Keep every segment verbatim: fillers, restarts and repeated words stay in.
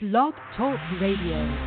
Blog Talk Radio.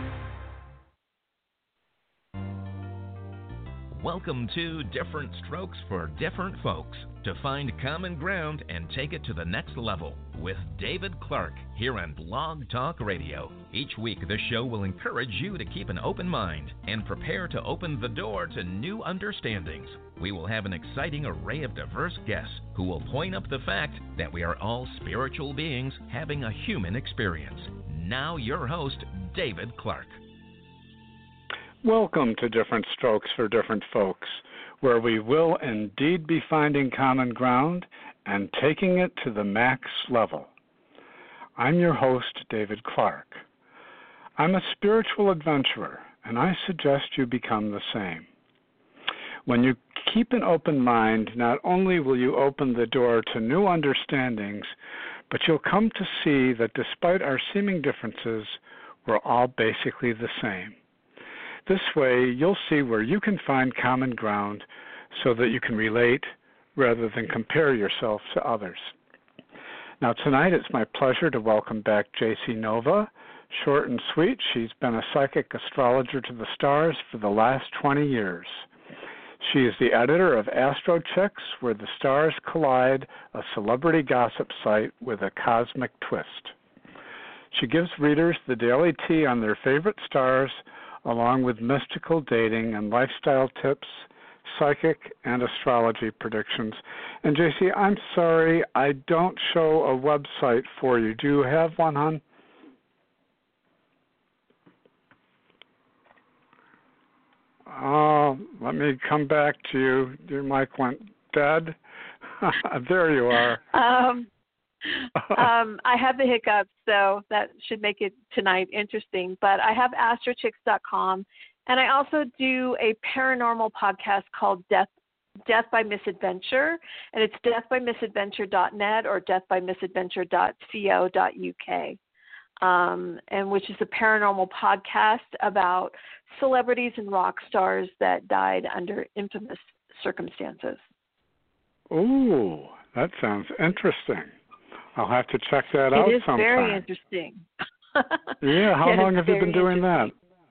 Welcome to Different Strokes for Different Folks, to find common ground and take it to the next level with David Clark here on Blog Talk Radio. Each week, the show will encourage you to keep an open mind and prepare to open the door to new understandings. We will have an exciting array of diverse guests who will point up the fact that we are all spiritual beings having a human experience. Now your host, David Clark. Welcome to Different Strokes for Different Folks, where we will indeed be finding common ground and taking it to the max level. I'm your host, David Clark. I'm a spiritual adventurer, and I suggest you become the same. When you keep an open mind, not only will you open the door to new understandings, but you'll come to see that despite our seeming differences, we're all basically the same. This way, you'll see where you can find common ground so that you can relate rather than compare yourself to others. Now, tonight it's my pleasure to welcome back J C Nova. Short and sweet, she's been a psychic astrologer to the stars for the last twenty years. She is the editor of Astro Chicks, Where the Stars Collide, a celebrity gossip site with a cosmic twist. She gives readers the daily tea on their favorite stars, along with mystical dating and lifestyle tips, psychic and astrology predictions. And J C, I'm sorry, I don't show a website for you. Do you have one, hon? Oh, let me come back to you. Your mic went dead. There you are. Um, um, I have the hiccups, so that should make it tonight interesting. But I have astro chicks dot com, and I also do a paranormal podcast called Death Death by Misadventure, and it's death by misadventure dot net or death by misadventure dot co dot uk, um, and which is a paranormal podcast about celebrities and rock stars that died under infamous circumstances. Ooh, that sounds interesting. I'll have to check that out sometime. It is very interesting. Yeah, how It long have you been doing that?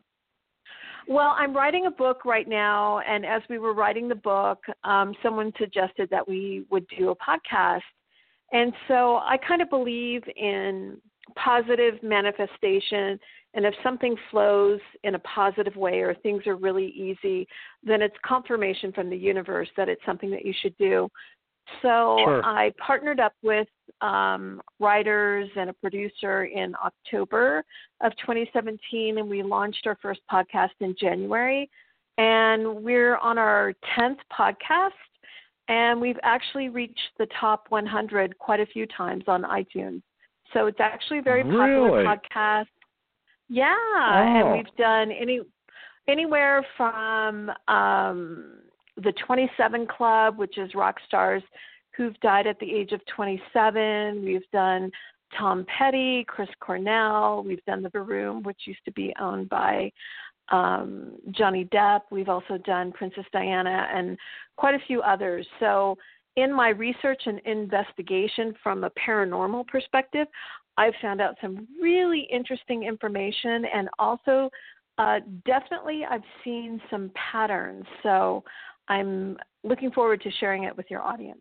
Well, I'm writing a book right now, and as we were writing the book, um, someone suggested that we would do a podcast. And so I kind of believe in positive manifestation, and if something flows in a positive way or things are really easy, then it's confirmation from the universe that it's something that you should do. So Sure. I partnered up with um, writers and a producer in October of twenty seventeen, and we launched our first podcast in January. And we're on our tenth podcast, and we've actually reached the top one hundred quite a few times on iTunes. So it's actually a very popular Really? podcast. Yeah, Oh. and we've done any anywhere from um, the twenty-seven Club, which is rock stars who've died at the age of twenty-seven. We've done Tom Petty, Chris Cornell. We've done The Room, which used to be owned by um, Johnny Depp. We've also done Princess Diana and quite a few others. So in my research and investigation from a paranormal perspective, I've found out some really interesting information, and also uh, definitely I've seen some patterns. So I'm looking forward to sharing it with your audience.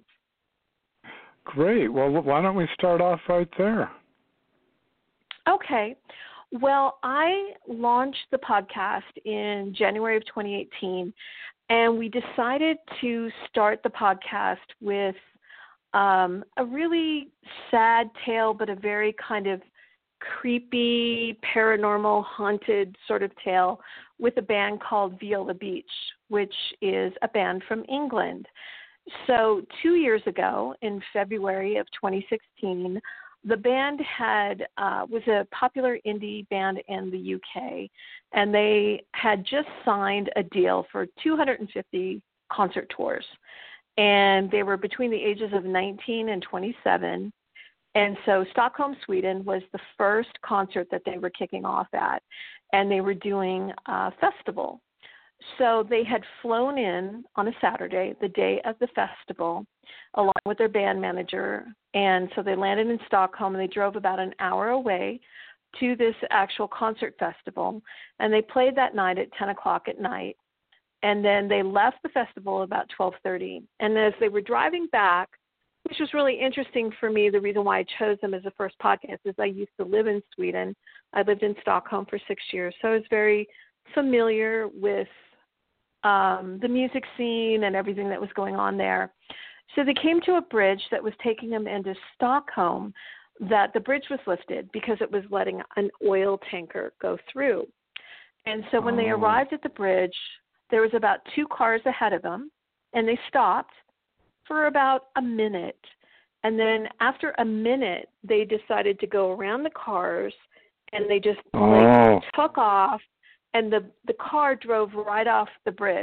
Great. Well, why don't we start off right there? Okay. Well, I launched the podcast in January of twenty eighteen, and we decided to start the podcast with um, a really sad tale, but a very kind of creepy, paranormal, haunted sort of tale with a band called Viola Beach, which is a band from England. So two years ago, in February of twenty sixteen, the band had uh, was a popular indie band in the U K, and they had just signed a deal for two hundred fifty concert tours. And they were between the ages of nineteen and twenty-seven. And so Stockholm, Sweden was the first concert that they were kicking off at, and they were doing a festival. So they had flown in on a Saturday, the day of the festival, along with their band manager. And so they landed in Stockholm, and they drove about an hour away to this actual concert festival, and they played that night at ten o'clock at night, and then they left the festival about twelve thirty. And as they were driving back, which was really interesting for me, the reason why I chose them as the first podcast is I used to live in Sweden. I lived in Stockholm for six years, so I was very familiar with um, the music scene and everything that was going on there. So they came to a bridge that was taking them into Stockholm, that the bridge was lifted because it was letting an oil tanker go through. And so when oh. they arrived at the bridge, there was about two cars ahead of them, and they stopped for about a minute. And then after a minute, they decided to go around the cars, and they just oh. like, took off, and the, the car drove right off the bridge.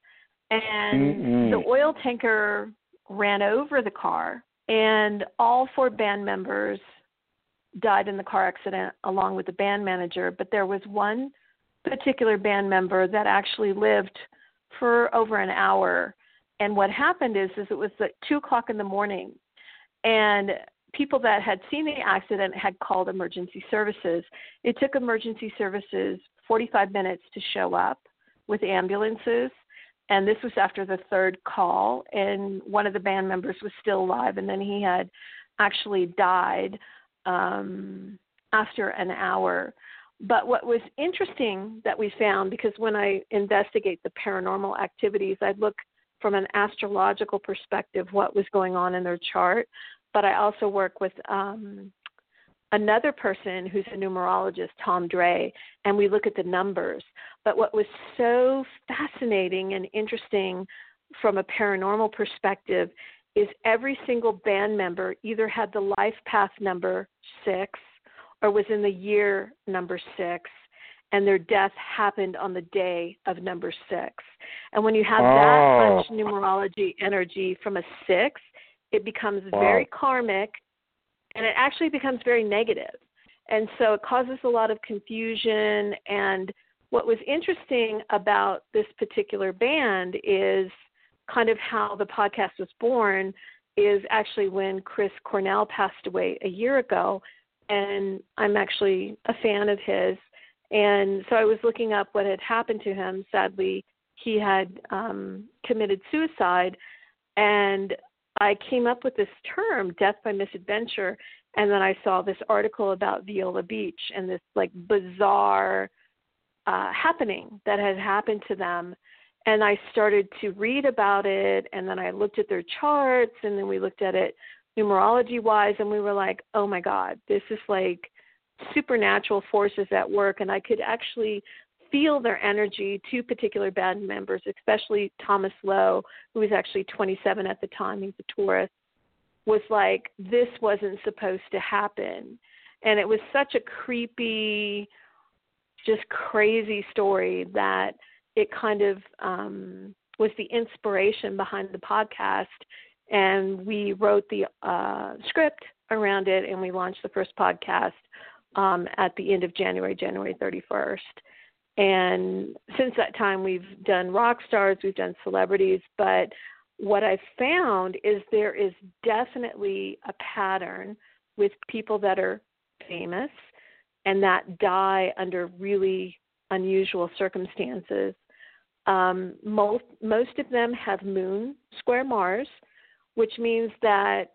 And Mm-mm. the oil tanker ran over the car, and all four band members died in the car accident along with the band manager. But there was one particular band member that actually lived for over an hour. And what happened is, is it was at two o'clock in the morning, and people that had seen the accident had called emergency services. It took emergency services forty-five minutes to show up with ambulances. And this was after the third call, and one of the band members was still alive, and then he had actually died um, after an hour. But what was interesting that we found, because when I investigate the paranormal activities, I look from an astrological perspective what was going on in their chart, but I also work with um, another person who's a numerologist, Tom Dre, and we look at the numbers. But what was so fascinating and interesting from a paranormal perspective is every single band member either had the life path number six or was in the year number six, and their death happened on the day of number six. And when you have oh. that much numerology energy from a six, it becomes wow. very karmic, and it actually becomes very negative. And so it causes a lot of confusion. And what was interesting about this particular band is kind of how the podcast was born is actually when Chris Cornell passed away a year ago. And I'm actually a fan of his. And so I was looking up what had happened to him. Sadly, he had um, committed suicide. And I came up with this term, death by misadventure, and then I saw this article about Viola Beach and this like bizarre uh, happening that had happened to them. And I started to read about it, and then I looked at their charts, and then we looked at it numerology-wise, and we were like, oh my God, this is like supernatural forces at work. And I could actually feel their energy. Two particular band members, especially Thomas Lowe, who was actually twenty-seven at the time, he's a Taurus, was like, this wasn't supposed to happen. And it was such a creepy, just crazy story that it kind of um, was the inspiration behind the podcast. And we wrote the uh, script around it, and we launched the first podcast um, at the end of January, January thirty-first. And since that time, we've done rock stars, we've done celebrities, but what I've found is there is definitely a pattern with people that are famous and that die under really unusual circumstances. Um, most, most of them have moon square Mars, which means that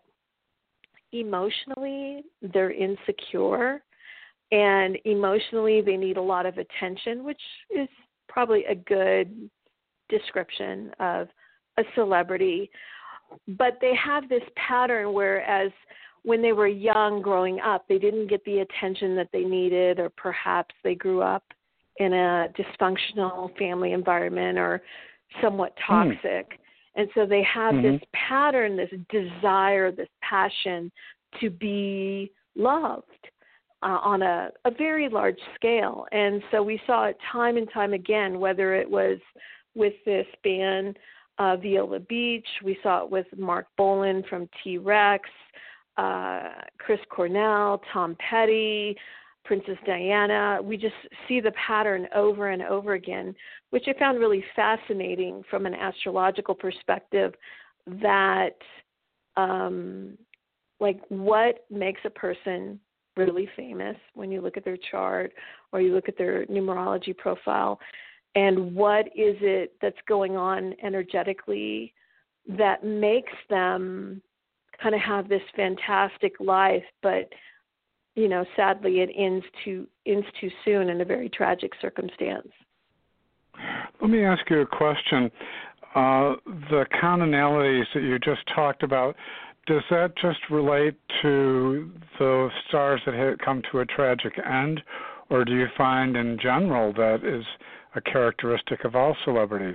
emotionally they're insecure. And emotionally, they need a lot of attention, which is probably a good description of a celebrity. But they have this pattern whereas when they were young growing up, they didn't get the attention that they needed, or perhaps they grew up in a dysfunctional family environment or somewhat toxic. Mm. And so they have mm-hmm. this pattern, this desire, this passion to be loved. Uh, on a, a very large scale. And so we saw it time and time again, whether it was with this band, uh, Viola Beach, we saw it with Mark Bolan from T-Rex, uh, Chris Cornell, Tom Petty, Princess Diana. We just see the pattern over and over again, which I found really fascinating from an astrological perspective, that um, like what makes a person really famous when you look at their chart or you look at their numerology profile, and what is it that's going on energetically that makes them kind of have this fantastic life, but, you know, sadly it ends too, ends too soon in a very tragic circumstance. Let me ask you a question. Uh, the commonalities that you just talked about, does that just relate to the stars that have come to a tragic end, or do you find in general that is a characteristic of all celebrities?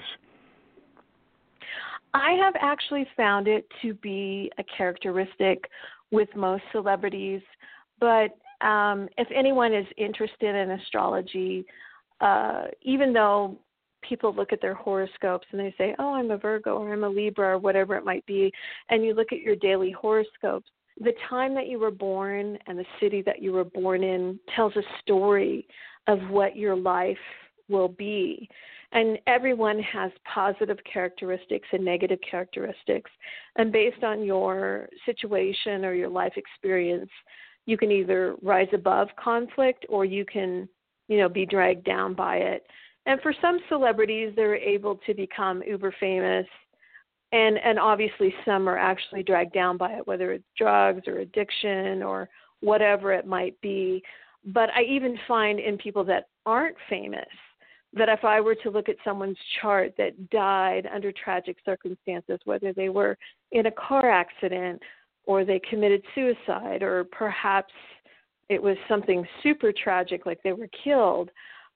I have actually found it to be a characteristic with most celebrities, but um, if anyone is interested in astrology, uh, even though people look at their horoscopes and they say, oh, I'm a Virgo or I'm a Libra or whatever it might be, and you look at your daily horoscopes, the time that you were born and the city that you were born in tells a story of what your life will be. And everyone has positive characteristics and negative characteristics. And based on your situation or your life experience, you can either rise above conflict or you can, you know, be dragged down by it. And for some celebrities, they're able to become uber famous. And, and obviously some are actually dragged down by it, whether it's drugs or addiction or whatever it might be. But I even find in people that aren't famous that if I were to look at someone's chart that died under tragic circumstances, whether they were in a car accident or they committed suicide or perhaps it was something super tragic like they were killed,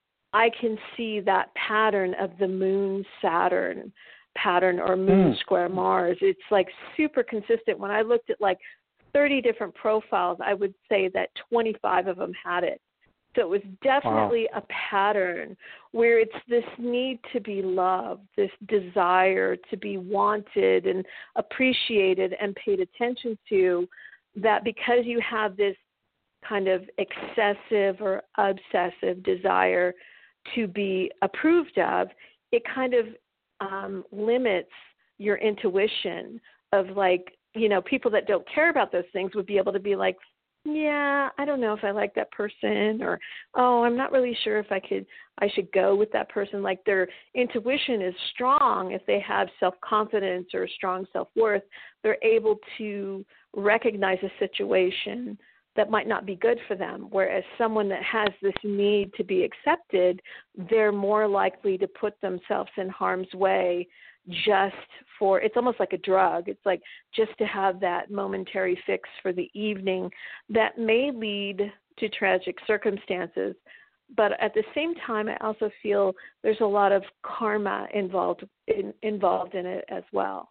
I can see that pattern of the moon Saturn pattern or moon mm. square Mars. It's like super consistent. When I looked at like thirty different profiles, I would say that twenty-five of them had it. So it was definitely wow. a pattern where it's this need to be loved, this desire to be wanted and appreciated and paid attention to, that because you have this kind of excessive or obsessive desire to be approved of, it kind of um, limits your intuition of like, you know, people that don't care about those things would be able to be like, yeah, I don't know if I like that person, or, oh, I'm not really sure if I could, I should go with that person. Like their intuition is strong. If they have self-confidence or strong self-worth, they're able to recognize a situation that might not be good for them. Whereas someone that has this need to be accepted, they're more likely to put themselves in harm's way just for, it's almost like a drug. It's like just to have that momentary fix for the evening that may lead to tragic circumstances. But at the same time, I also feel there's a lot of karma involved in, involved in it as well.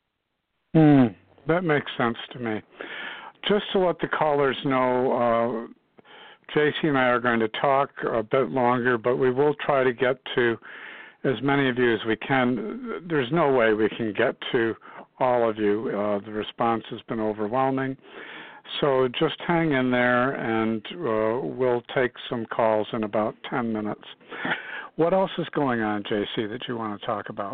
Mm, that makes sense to me. Just to let the callers know, uh, J C and I are going to talk a bit longer, but we will try to get to as many of you as we can. There's no way we can get to all of you. Uh, the response has been overwhelming. So just hang in there, and uh, we'll take some calls in about ten minutes. What else is going on, J C, that you want to talk about?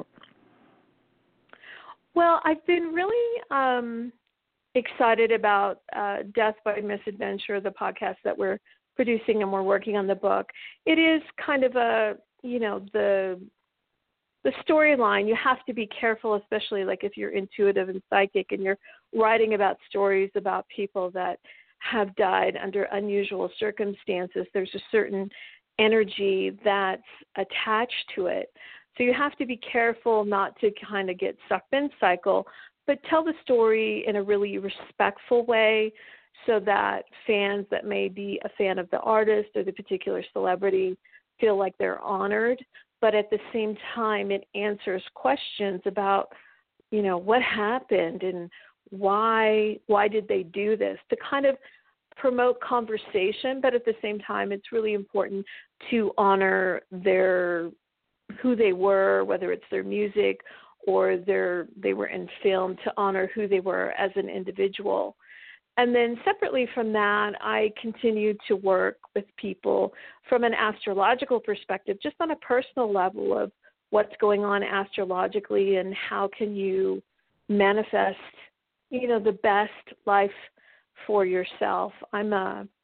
Well, I've been really um, excited about uh, Death by Misadventure, the podcast that we're producing, and we're working on the book. It is kind of a, you know, the the storyline. You have to be careful, especially like if you're intuitive and psychic and you're writing about stories about people that have died under unusual circumstances. There's a certain energy that's attached to it. So you have to be careful not to kind of get sucked in cycle, but tell the story in a really respectful way so that fans that may be a fan of the artist or the particular celebrity feel like they're honored. But at the same time, it answers questions about, you know, what happened and why why did they do this, to kind of promote conversation. But at the same time, it's really important to honor their who they were, whether it's their music or their they were in film, to honor who they were as an individual. And then separately from that, I continue to work with people from an astrological perspective, just on a personal level of what's going on astrologically and how can you manifest, you know, the best life for yourself. I'm a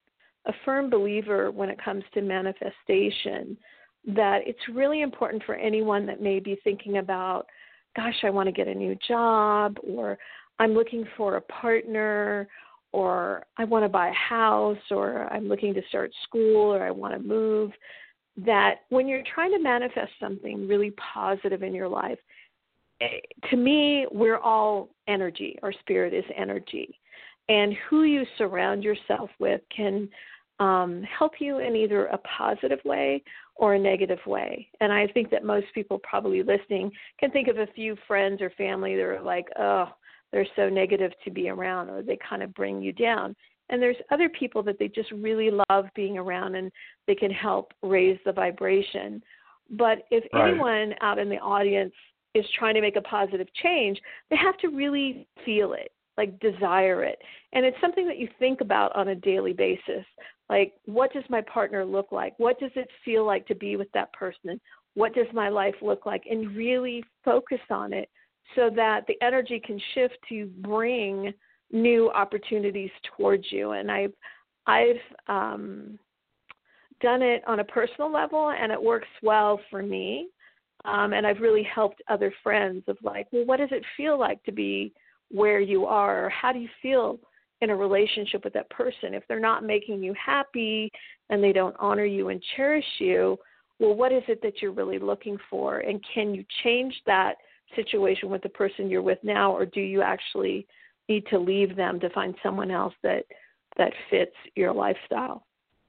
a firm believer when it comes to manifestation that it's really important for anyone that may be thinking about, gosh, I want to get a new job, or I'm looking for a partner, or I want to buy a house, or I'm looking to start school, or I want to move, that when you're trying to manifest something really positive in your life, to me, we're all energy. Our spirit is energy. And who you surround yourself with can um, help you in either a positive way or a negative way. And I think that most people probably listening can think of a few friends or family that are like, oh, they're so negative to be around, or they kind of bring you down. And there's other people that they just really love being around, and they can help raise the vibration. But if right. anyone out in the audience is trying to make a positive change, they have to really feel it, like desire it. And it's something that you think about on a daily basis. Like, what does my partner look like? What does it feel like to be with that person? What does my life look like? And really focus on it so that the energy can shift to bring new opportunities towards you. And I've, I've um, done it on a personal level, and it works well for me. Um, and I've really helped other friends of like, well, what does it feel like to be where you are? Or how do you feel in a relationship with that person? If they're not making you happy and they don't honor you and cherish you, well, what is it that you're really looking for? And can you change that situation with the person you're with now, or do you actually need to leave them to find someone else that, that fits your lifestyle?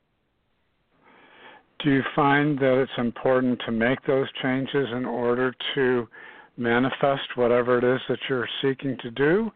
Do you find that it's important to make those changes in order to manifest whatever it is that you're seeking to do?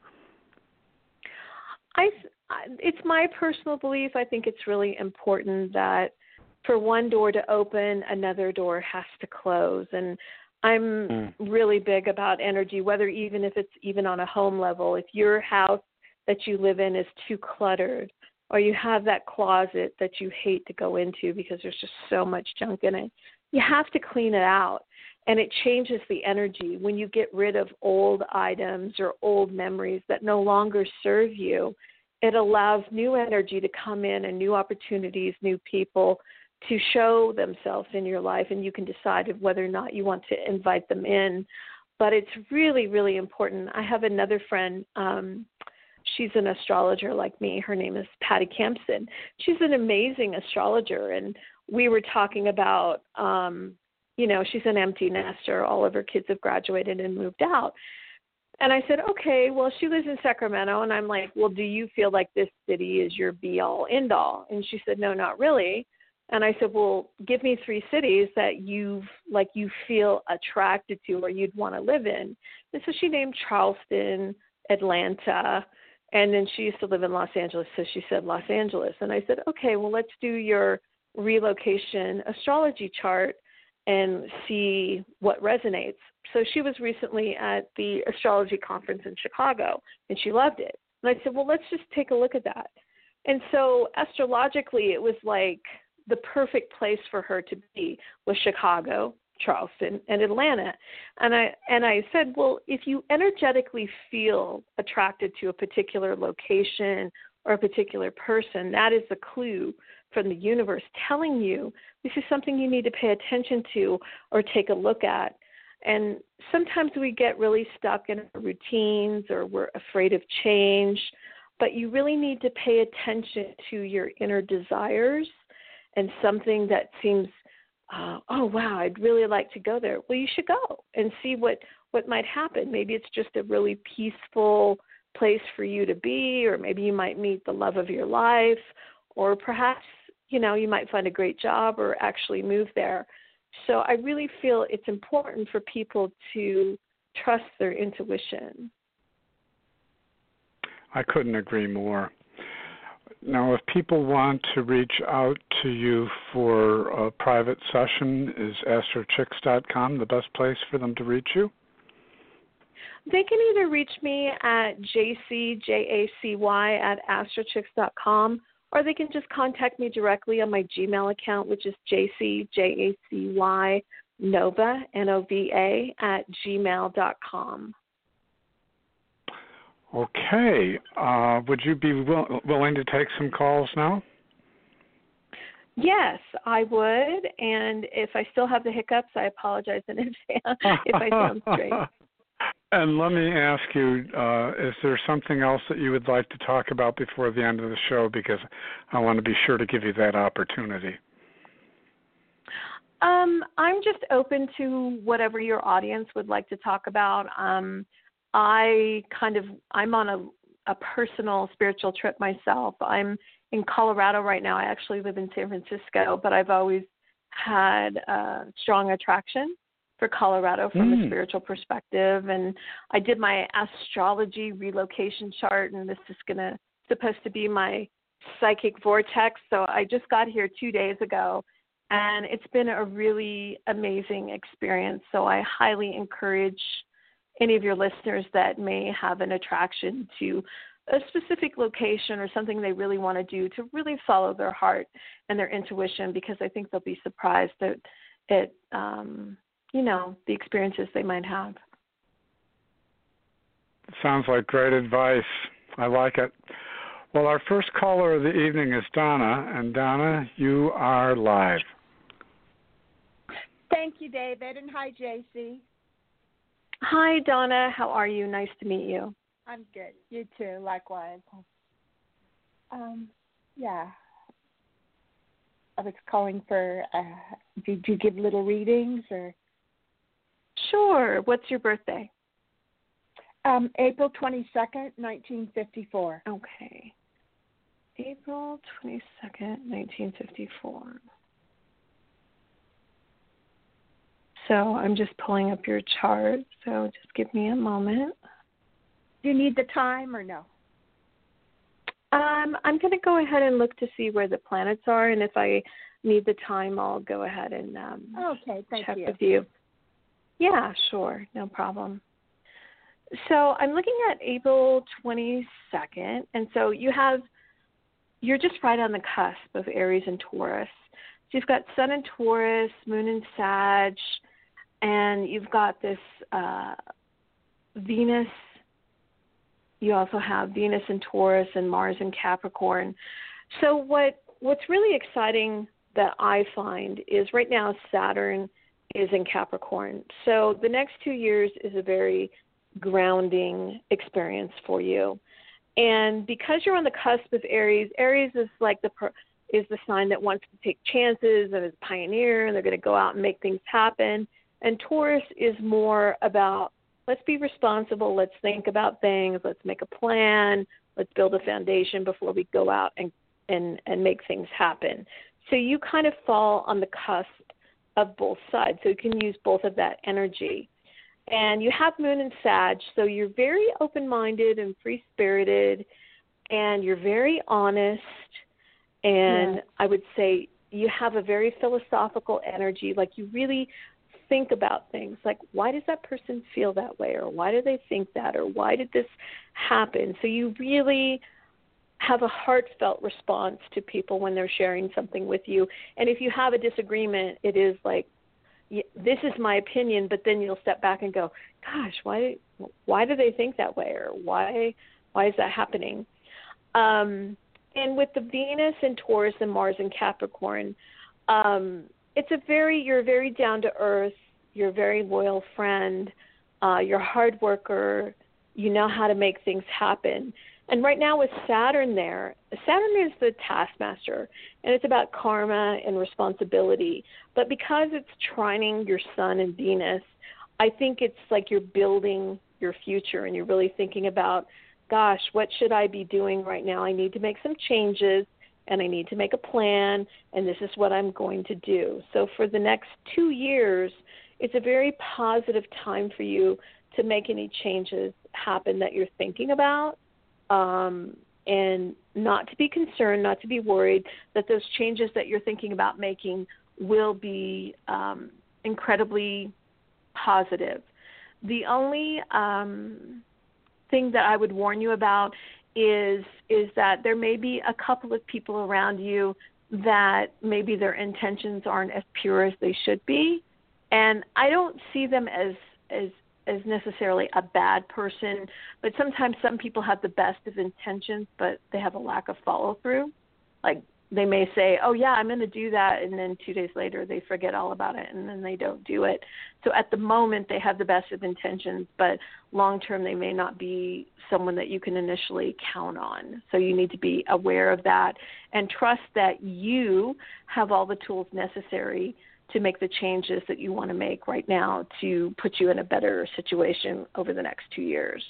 I, it's my personal belief. I think it's really important that for one door to open, another door has to close. And I'm mm. really big about energy, whether even if it's even on a home level. If your house that you live in is too cluttered, or you have that closet that you hate to go into because there's just so much junk in it, you have to clean it out. And it changes the energy. When you get rid of old items or old memories that no longer serve you, it allows new energy to come in and new opportunities, new people to show themselves in your life, and you can decide whether or not you want to invite them in. But it's really, really important. I have another friend, um, she's an astrologer like me. Her name is Patty Campson. She's an amazing astrologer, and we were talking about, um, you know, she's an empty nester. All of her kids have graduated and moved out. And I said, okay, well, she lives in Sacramento. And I'm like, well, do you feel like this city is your be-all, end-all? And she said, no, not really. And I said, well, give me three cities that you've, like, you feel attracted to or you'd want to live in. And so she named Charleston, Atlanta, and then she used to live in Los Angeles, so she said Los Angeles. And I said, okay, well, let's do your relocation astrology chart and see what resonates. So she was recently at the astrology conference in Chicago, and she loved it. And I said, well, let's just take a look at that. And so astrologically, it was like the perfect place for her to be was Chicago, Charleston, and Atlanta. And I and I said, well, if you energetically feel attracted to a particular location or a particular person, that is a clue from the universe telling you this is something you need to pay attention to or take a look at. And sometimes we get really stuck in our routines or we're afraid of change, but you really need to pay attention to your inner desires and something that seems, uh, oh, wow, I'd really like to go there. Well, you should go and see what, what might happen. Maybe it's just a really peaceful place for you to be, or maybe you might meet the love of your life, or perhaps, you know, you might find a great job or actually move there. So I really feel it's important for people to trust their intuition. I couldn't agree more. Now, if people want to reach out to you for a private session, is astro chicks dot com the best place for them to reach you? They can either reach me at jc, J A C Y, at astro chicks dot com, or they can just contact me directly on my Gmail account, which is jc, J A C Y, Nova, N O V A, at gmail dot com. Okay. Uh, would you be will- willing to take some calls now? Yes, I would. And if I still have the hiccups, I apologize in advance if I sound straight. And let me ask you, uh, is there something else that you would like to talk about before the end of the show? Because I want to be sure to give you that opportunity. Um, I'm just open to whatever your audience would like to talk about. Um, I kind of, I'm on a, a personal spiritual trip myself. I'm in Colorado right now. I actually live in San Francisco, but I've always had a strong attraction for Colorado from mm. a spiritual perspective. And I did my astrology relocation chart, and this is gonna supposed to be my psychic vortex. So I just got here two days ago, and it's been a really amazing experience. So I highly encourage any of your listeners that may have an attraction to a specific location or something they really want to do to really follow their heart and their intuition, because I think they'll be surprised at, at um, you know, the experiences they might have. Sounds like great advice. I like it. Well, our first caller of the evening is Donna, and Donna, you are live. Thank you, David, and hi, J C. Hi, Donna. How are you? Nice to meet you. I'm good. You too, likewise. Um, yeah. I was calling for, uh, did you give little readings or? Sure. What's your birthday? Um, April twenty-second, nineteen fifty-four. Okay. April twenty-second, nineteen fifty-four. So I'm just pulling up your chart, so just give me a moment. Do you need the time or no? Um, I'm going to go ahead and look to see where the planets are, and if I need the time, I'll go ahead and um, okay, thank check you. with you. Yeah, sure, no problem. So I'm looking at April twenty-second, and so you have, you're just right on the cusp of Aries and Taurus. So you've got Sun in Taurus, Moon in Sag, and you've got this uh, Venus. You also have Venus in Taurus and Mars in Capricorn. So what what's really exciting that I find is right now Saturn is in Capricorn. So the next two years is a very grounding experience for you. And because you're on the cusp of Aries, Aries is like the is the sign that wants to take chances and is a pioneer, and they're going to go out and make things happen. And Taurus is more about, let's be responsible, let's think about things, let's make a plan, let's build a foundation before we go out and, and, and make things happen. So you kind of fall on the cusp of both sides, so you can use both of that energy. And you have Moon in Sag, so you're very open-minded and free-spirited, and you're very honest, and yeah. I would say you have a very philosophical energy, like you really think about things like, why does that person feel that way, or why do they think that, or why did this happen? So you really have a heartfelt response to people when they're sharing something with you. And if you have a disagreement, it is like, this is my opinion, but then you'll step back and go, gosh, why why do they think that way, or why why is that happening? Um, and with the Venus in Taurus and Mars in Capricorn, um, it's a very, you're very down to earth, you're a very loyal friend, uh, you're a hard worker, you know how to make things happen. And right now with Saturn there, Saturn is the taskmaster, and it's about karma and responsibility. But because it's trining your Sun and Venus, I think it's like you're building your future, and you're really thinking about, gosh, what should I be doing right now? I need to make some changes, and I need to make a plan, and this is what I'm going to do. So for the next two years, it's a very positive time for you to make any changes happen that you're thinking about, um, and not to be concerned, not to be worried that those changes that you're thinking about making will be um, incredibly positive. The only um, thing that I would warn you about is is that there may be a couple of people around you that maybe their intentions aren't as pure as they should be. And I don't see them as as as necessarily a bad person, but sometimes some people have the best of intentions, but they have a lack of follow through. Like they may say, oh, yeah, I'm going to do that, and then two days later they forget all about it, and then they don't do it. So at the moment they have the best of intentions, but long-term they may not be someone that you can initially count on. So you need to be aware of that and trust that you have all the tools necessary to make the changes that you want to make right now to put you in a better situation over the next two years.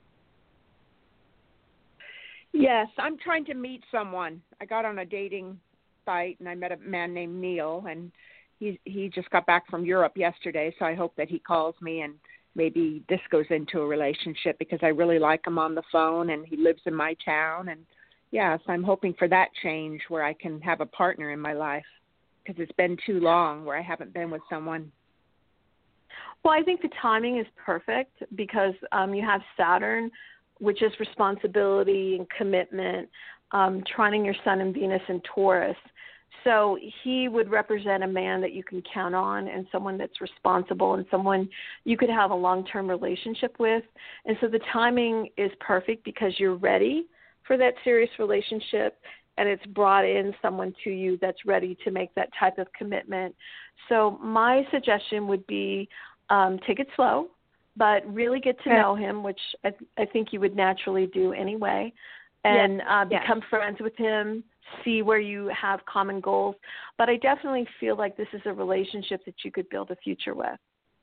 Yes, I'm trying to meet someone. I got on a dating site and I met a man named Neil, and he he just got back from Europe yesterday, so I hope that he calls me and maybe this goes into a relationship because I really like him on the phone and he lives in my town. And yes, I'm hoping for that change where I can have a partner in my life because it's been too long where I haven't been with someone. Well, I think the timing is perfect because um, you have Saturn, which is responsibility and commitment, um, trining your Sun and Venus in Taurus. So he would represent a man that you can count on and someone that's responsible and someone you could have a long-term relationship with. And so the timing is perfect because you're ready for that serious relationship, and it's brought in someone to you that's ready to make that type of commitment. So my suggestion would be um, take it slow, but really get to know him, which I, I think you would naturally do anyway, and yes. uh, become yes. friends with him, see where you have common goals. But I definitely feel like this is a relationship that you could build a future with.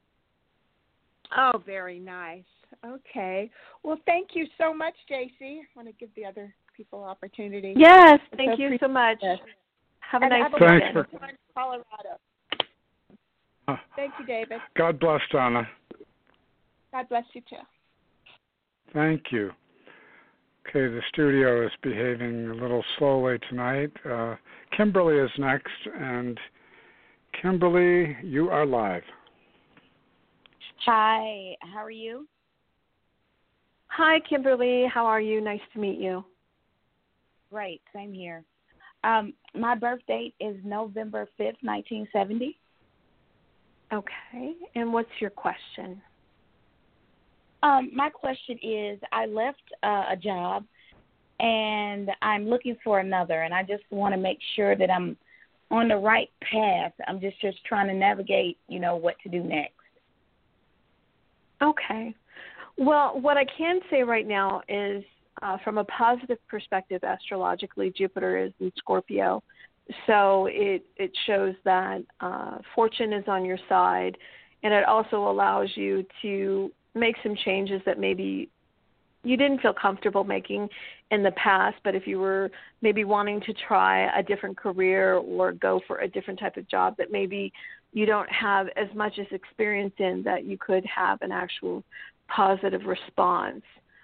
Oh, very nice. Okay. Well, thank you so much, J C. I want to give the other people opportunity. Yes, thank so you so much. It. Have a and nice weekend. Thanks for Colorado. Uh, thank you, David. God bless, Donna. God bless you, too. Thank you. Okay, the studio is behaving a little slowly tonight. Uh, Kimberly is next, and Kimberly, you are live. Hi, how are you? Hi, Kimberly. How are you? Nice to meet you. Great, same here. Um, my birth date is November fifth, nineteen seventy. Okay, and what's your question? Um, my question is, I left uh, a job, and I'm looking for another, and I just want to make sure that I'm on the right path. I'm just, just trying to navigate, you know, what to do next. Okay. Well, what I can say right now is, uh, from a positive perspective, astrologically, Jupiter is in Scorpio, so it, it shows that uh, fortune is on your side, and it also allows you to make some changes that maybe you didn't feel comfortable making in the past, but if you were maybe wanting to try a different career or go for a different type of job that maybe you don't have as much as experience in, that you could have an actual positive response.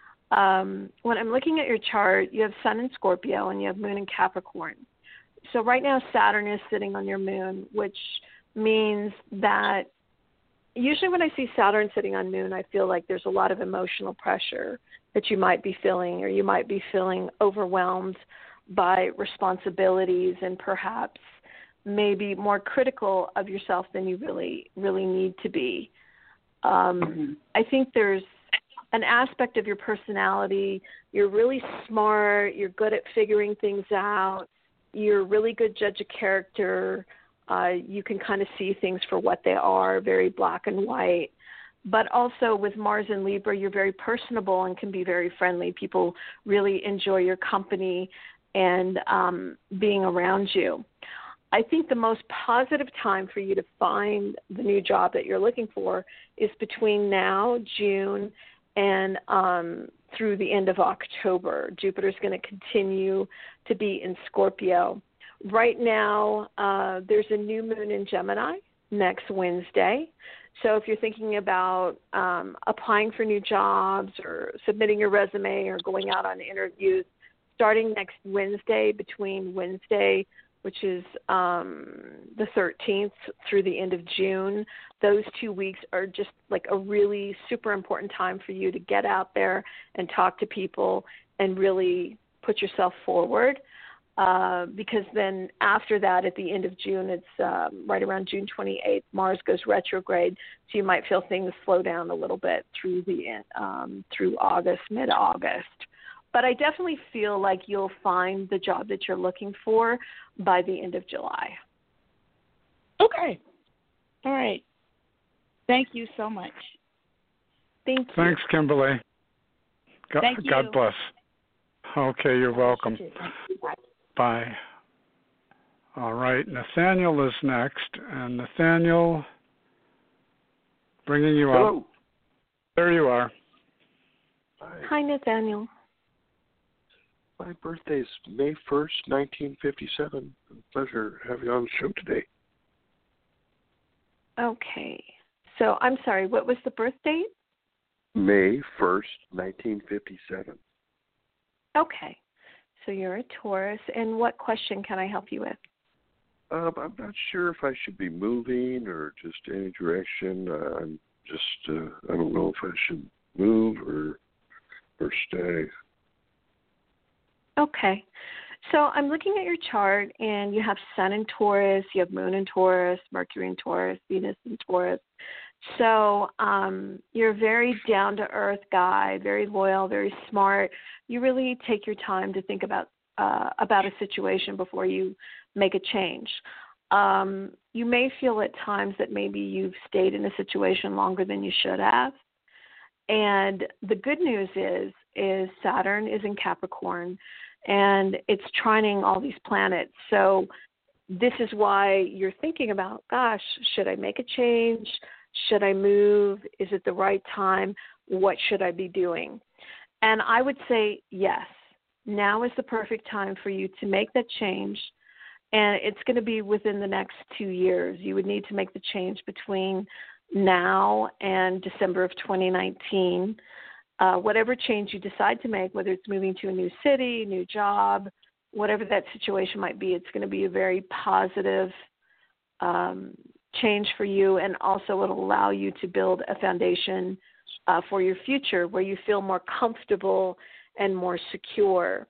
Um, when I'm looking at your chart, you have Sun in Scorpio and you have Moon in Capricorn. So right now Saturn is sitting on your Moon, which means that usually when I see Saturn sitting on Moon, I feel like there's a lot of emotional pressure that you might be feeling, or you might be feeling overwhelmed by responsibilities and perhaps maybe more critical of yourself than you really, really need to be. Um, mm-hmm. I think there's an aspect of your personality. You're really smart. You're good at figuring things out. You're a really good judge of character. Uh, you can kind of see things for what they are, very black and white. But also with Mars in Libra, you're very personable and can be very friendly. People really enjoy your company and um, being around you. I think the most positive time for you to find the new job that you're looking for is between now, June, and um, through the end of October. Jupiter's going to continue to be in Scorpio. Right now, uh, there's a new moon in Gemini next Wednesday. So if you're thinking about um, applying for new jobs or submitting your resume or going out on interviews, starting next Wednesday, between Wednesday, which is um, the thirteenth, through the end of June, those two weeks are just like a really super important time for you to get out there and talk to people and really put yourself forward. Uh, because then after that, at the end of June, it's um, right around June twenty-eighth, Mars goes retrograde, so you might feel things slow down a little bit through the um, through August, mid-August. But I definitely feel like you'll find the job that you're looking for by the end of July. Okay. All right. Thank you so much. Thank you. Thanks, Kimberly. God, Thank you. God bless. Okay, you're welcome. Bye. Bye. All right, Nathaniel is next. And Nathaniel, bringing you Hello. up. There you are. Hi. Hi, Nathaniel. My birthday is May first, nineteen fifty-seven. Pleasure having you on the show today. Okay. So I'm sorry, what was the birth date? May first, nineteen fifty-seven. Okay. So you're a Taurus. And what question can I help you with? Um, I'm not sure if I should be moving or just any direction. Uh, I'm just, uh, I don't know if I should move or or stay. Okay. So I'm looking at your chart, and you have Sun in Taurus, you have Moon in Taurus, Mercury in Taurus, Venus in Taurus. So um, you're a very down-to-earth guy, very loyal, very smart. You really take your time to think about uh, about a situation before you make a change. Um, you may feel at times that maybe you've stayed in a situation longer than you should have. And the good news is, is Saturn is in Capricorn, and it's trining all these planets. So this is why you're thinking about, gosh, should I make a change? Should I move? Is it the right time? What should I be doing? And I would say yes. Now is the perfect time for you to make that change, and it's going to be within the next two years. You would need to make the change between now and December of twenty nineteen. Uh, whatever change you decide to make, whether it's moving to a new city, new job, whatever that situation might be, it's going to be a very positive um, change for you, and also it'll allow you to build a foundation uh, for your future where you feel more comfortable and more secure.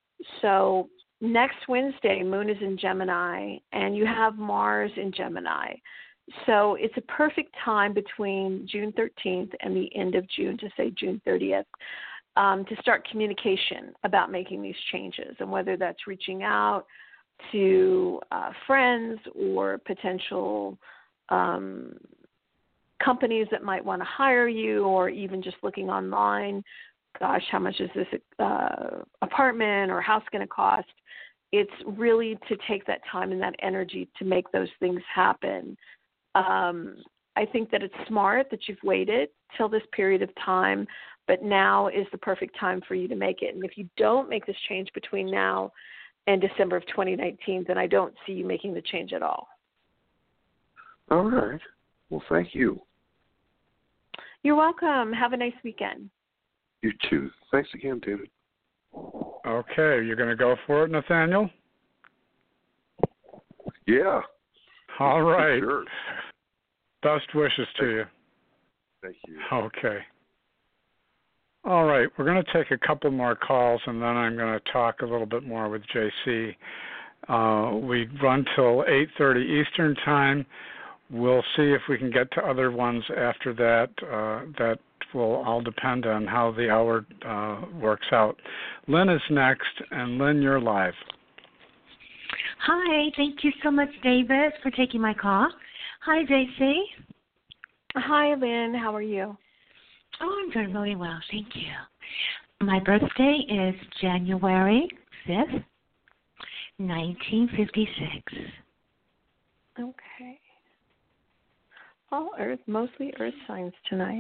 So next Wednesday, Moon is in Gemini, and you have Mars in Gemini. So it's a perfect time between June thirteenth and the end of June, to say June thirtieth, um, to start communication about making these changes, and whether that's reaching out to uh, friends or potential um, companies that might want to hire you, or even just looking online. Gosh, how much is this uh, apartment or house going to cost? It's really to take that time and that energy to make those things happen. Um, I think that it's smart that you've waited till this period of time, but now is the perfect time for you to make it. And if you don't make this change between now and December of twenty nineteen, then I don't see you making the change at all. All right. Well, thank you. You're welcome. Have a nice weekend. You too. Thanks again, David. Okay, you're going to go for it, Nathaniel? Yeah. All right. Sure. Best wishes to you. Thank you. Okay. All right, we're going to take a couple more calls, and then I'm going to talk a little bit more with J C. Uh, we run till eight thirty Eastern Time. We'll see if we can get to other ones after that. Uh, that will all depend on how the hour uh, works out. Lynn is next, and Lynn, you're live. Hi, thank you so much, David, for taking my call. Hi, J C. Hi, Lynn. How are you? Oh, I'm doing really well, thank you. My birthday is January fifth, nineteen fifty-six. Okay. All Earth, mostly Earth signs tonight.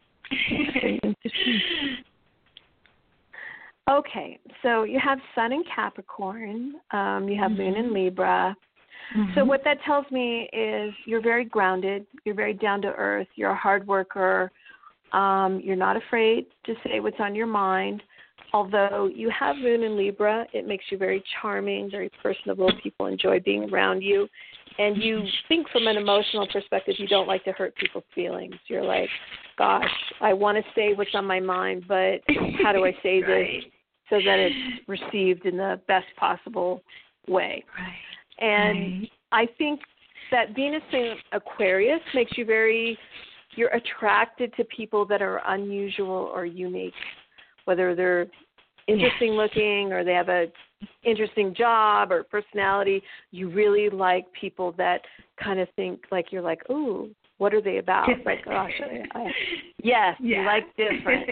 Okay, so you have Sun in Capricorn, um, you have mm-hmm. Moon in Libra. Mm-hmm. So what that tells me is you're very grounded, you're very down to earth, you're a hard worker, um, you're not afraid to say what's on your mind. Although you have Moon in Libra, it makes you very charming, very personable. People enjoy being around you. And you think from an emotional perspective, you don't like to hurt people's feelings. You're like, gosh, I want to say what's on my mind, but how do I say right. this so that it's received in the best possible way? Right. And right. I think that Venus in Aquarius makes you very, you're attracted to people that are unusual or unique, whether they're interesting yes. looking, or they have a interesting job or personality. You really like people that kind of think like you're like, ooh, what are they about? Like, gosh, I, I, yes, yeah. you like different.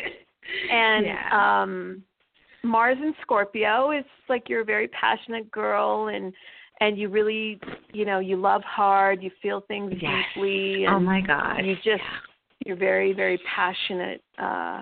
And yeah. um, Mars in Scorpio is like you're a very passionate girl, and and you really, you know, you love hard, you feel things yes. deeply. And oh my God, you just you're very very passionate uh,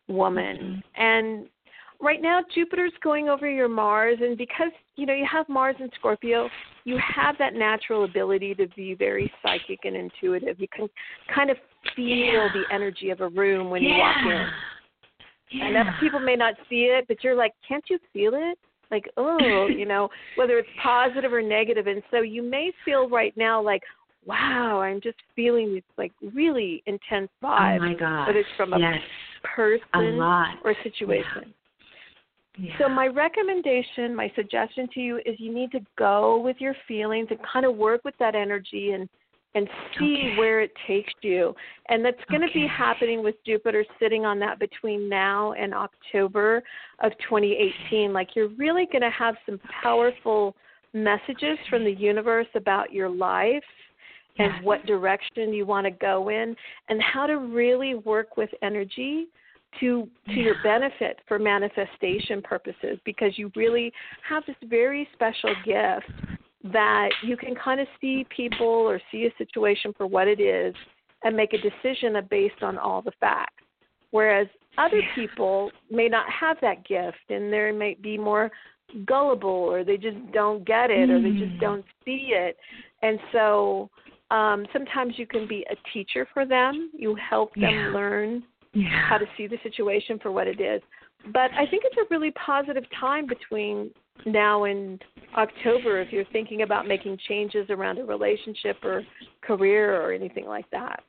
woman. Mm-hmm. And right now, Jupiter's going over your Mars, and because, you know, you have Mars in Scorpio, you have that natural ability to be very psychic and intuitive. You can kind of feel yeah. the energy of a room when yeah. you walk in. Yeah. And other people may not see it, but you're like, can't you feel it? Like, oh, you know, whether it's positive or negative. And so you may feel right now like, wow, I'm just feeling this like really intense vibe. Oh, my God. Whether it's from a yes. person a lot. or a situation. Yeah. Yeah. So my recommendation, my suggestion to you is you need to go with your feelings and kind of work with that energy and, and see okay. where it takes you. And that's going to okay. be happening with Jupiter sitting on that between now and October of twenty eighteen. Like you're really going to have some powerful messages from the universe about your life and yes. what direction you want to go in and how to really work with energy to to yeah. your benefit for manifestation purposes, because you really have this very special gift that you can kind of see people or see a situation for what it is and make a decision based on all the facts. Whereas other yeah. people may not have that gift, and they might be more gullible, or they just don't get it, mm. or they just don't see it. And so um, sometimes you can be a teacher for them. You help them yeah. learn Yeah. how to see the situation for what it is. But I think it's a really positive time between now and October if you're thinking about making changes around a relationship or career or anything like that.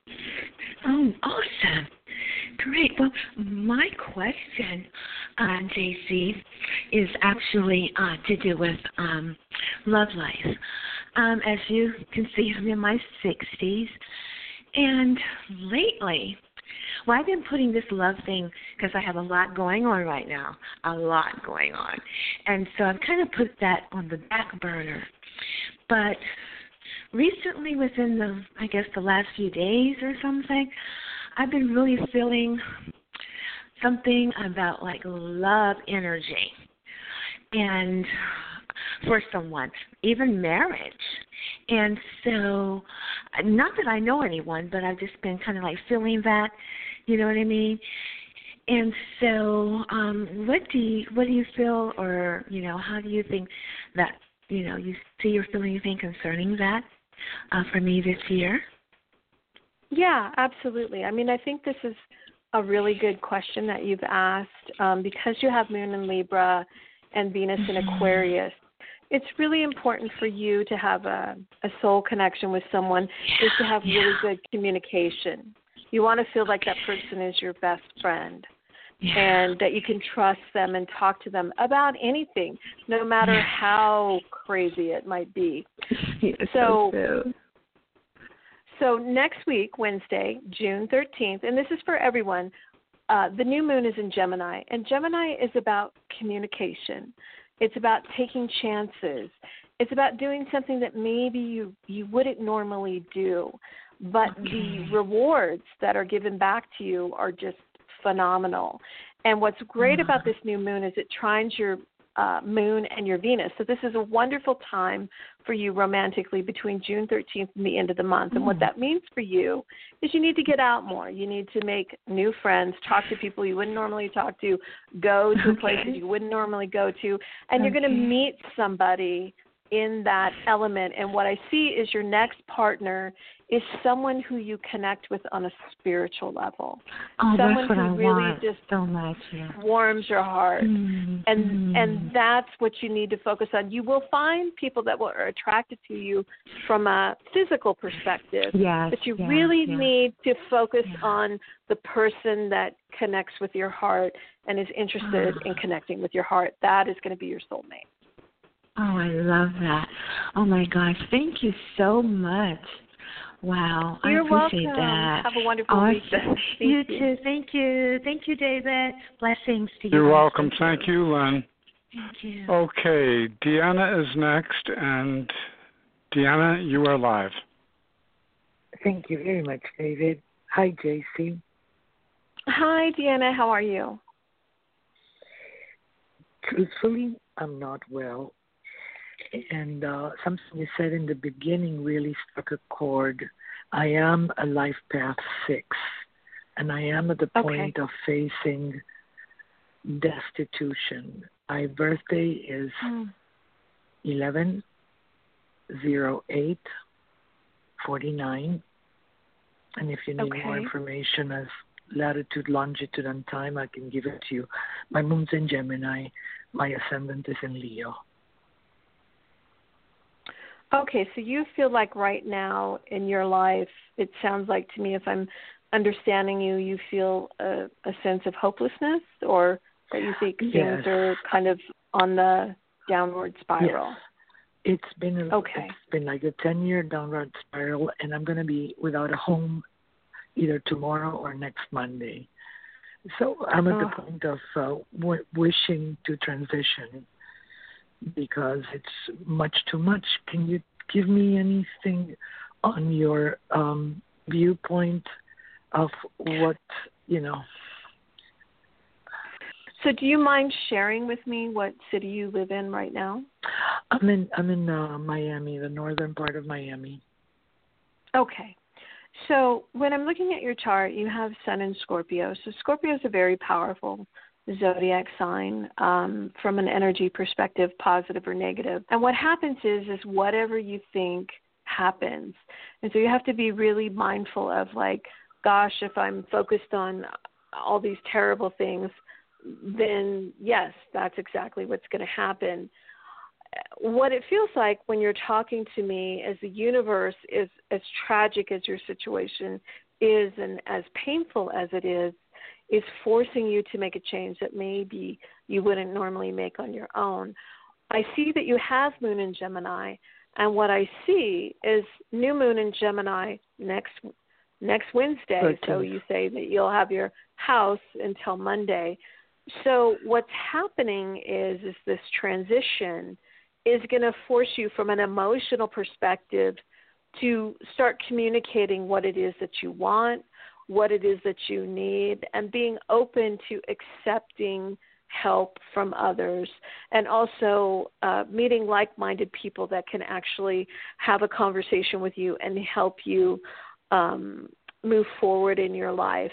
Oh, awesome. Great. Well, my question, uh, J C, is actually uh, to do with um, love life. Um, as you can see, I'm in my sixties, and lately, well, I've been putting this love thing because I have a lot going on right now, a lot going on. And so I've kind of put that on the back burner. But recently, within the, I guess, the last few days or something, I've been really feeling something about, like, love energy. And for someone, even marriage. And so, not that I know anyone, but I've just been kind of like feeling that, you know what I mean? And so, um, what do you, what do you feel, or, you know, how do you think that, you know, you see or feel anything concerning that uh, for me this year? Yeah, absolutely. I mean, I think this is a really good question that you've asked um, because you have Moon in Libra and Venus in Aquarius. It's really important for you to have a, a soul connection with someone, yeah, is to have yeah. really good communication. You want to feel like that person is your best friend, yeah. and that you can trust them and talk to them about anything, no matter yeah. how crazy it might be. So, so, so next week, Wednesday, June thirteenth, and this is for everyone, uh, the new moon is in Gemini, and Gemini is about communication. It's about taking chances. It's about doing something that maybe you, you wouldn't normally do. But okay. the rewards that are given back to you are just phenomenal. And what's great uh-huh. about this new moon is it trines your uh, moon and your Venus. So this is a wonderful time for you romantically between June thirteenth and the end of the month. Mm. And what that means for you is you need to get out more. You need to make new friends, talk to people you wouldn't normally talk to, go to okay. places you wouldn't normally go to, and okay. you're going to meet somebody in that element. And what I see is your next partner is someone who you connect with on a spiritual level. Oh, someone that's what who I really want just so much, yeah. warms your heart. Mm, and mm. and that's what you need to focus on. You will find people that will, are attracted to you from a physical perspective, yes, but you yes, really yes. need to focus yeah. on the person that connects with your heart and is interested oh. in connecting with your heart. That is going to be your soulmate. Oh, I love that. Oh, my gosh. Thank you so much. Wow, You're I appreciate welcome. that. Have a wonderful awesome. week. Thank you, you too. Thank you. Thank you, David. Blessings to you. You're guys. welcome. Thank you, Len. Thank you. Okay, Deanna is next, and Deanna, you are live. Thank you very much, David. Hi, J C. Hi, Deanna. How are you? Truthfully, I'm not well. And uh, something you said in the beginning really struck a chord. I am a life path six, and I am at the Okay. point of facing destitution. My birthday is Mm. eleven oh eight forty-nine. And if you need Okay. more information as latitude, longitude, and time, I can give it to you. My moon's in Gemini. My ascendant is in Leo. Okay, so you feel like right now in your life, it sounds like to me, if I'm understanding you, you feel a, a sense of hopelessness, or that you think Yes. things are kind of on the downward spiral. Yes. It's been a, Okay. it's been like a ten-year downward spiral, and I'm going to be without a home either tomorrow or next Monday. So I'm at Oh. the point of uh, w- wishing to transition because it's much too much. Can you give me anything on your um, viewpoint of what, you know? So do you mind sharing with me what city you live in right now? I'm in I'm in uh, Miami, the northern part of Miami. Okay. So when I'm looking at your chart, you have Sun in Scorpio. So Scorpio is a very powerful zodiac sign um, from an energy perspective, positive or negative. And what happens is, is whatever you think happens. And so you have to be really mindful of like, gosh, if I'm focused on all these terrible things, then yes, that's exactly what's going to happen. What it feels like when you're talking to me is the universe is as tragic as your situation is and as painful as it is, is forcing you to make a change that maybe you wouldn't normally make on your own. I see that you have Moon in Gemini, and what I see is new Moon in Gemini next next Wednesday. Okay. So you say that you'll have your house until Monday. So what's happening is is this transition is going to force you from an emotional perspective to start communicating what it is that you want, what it is that you need, and being open to accepting help from others, and also uh, meeting like-minded people that can actually have a conversation with you and help you um, move forward in your life.